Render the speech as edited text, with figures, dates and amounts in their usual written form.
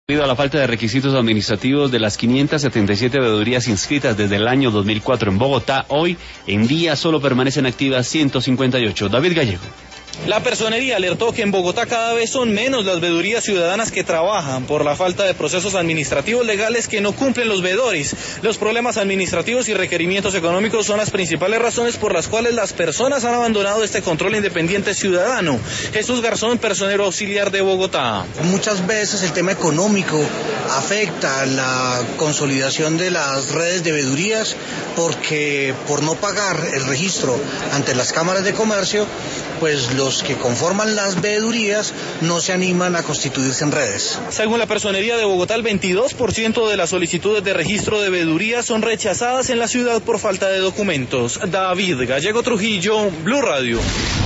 Debido a la falta de requisitos administrativos de las 577 veedurías inscritas desde el año 2004 en Bogotá, hoy en día solo permanecen activas 158. David Gallego. La personería alertó que en Bogotá cada vez son menos las veedurías ciudadanas que trabajan por la falta de procesos administrativos legales que no cumplen los veedores. Los problemas administrativos y requerimientos económicos son las principales razones por las cuales las personas han abandonado este control independiente ciudadano. Jesús Garzón, personero auxiliar de Bogotá. Muchas veces el tema económico afecta la consolidación de las redes de veedurías porque por no pagar el registro ante las cámaras de comercio, pues los que conforman las veedurías no se animan a constituirse en redes. Según la personería de Bogotá, el 22% de las solicitudes de registro de veedurías son rechazadas en la ciudad por falta de documentos. David Gallego Trujillo, Blue Radio.